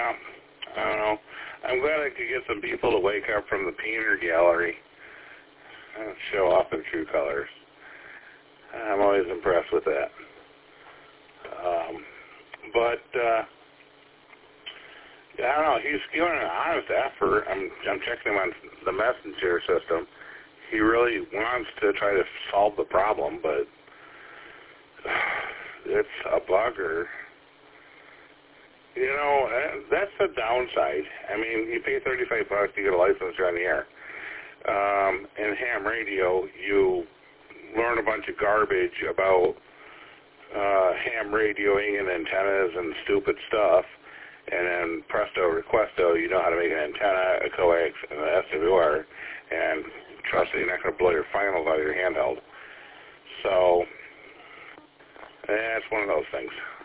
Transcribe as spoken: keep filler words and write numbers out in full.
yeah, I don't know. I'm glad I could get some people to wake up from the peanut gallery and show off their true colors. I'm always impressed with that. Um, but, uh, I don't know, he's giving an honest effort. I'm, I'm checking him on the messenger system. He really wants to try to solve the problem, but it's a bugger. You know, that's the downside. I mean, you pay thirty-five bucks, you get a license, you're on the air. Um, in ham radio, you learn a bunch of garbage about uh, ham radioing and antennas and stupid stuff, and then presto requesto, you know how to make an antenna, a coax, and an S W R, and trust me, you're not going to blow your finals out of your handheld. So, that's one of those things.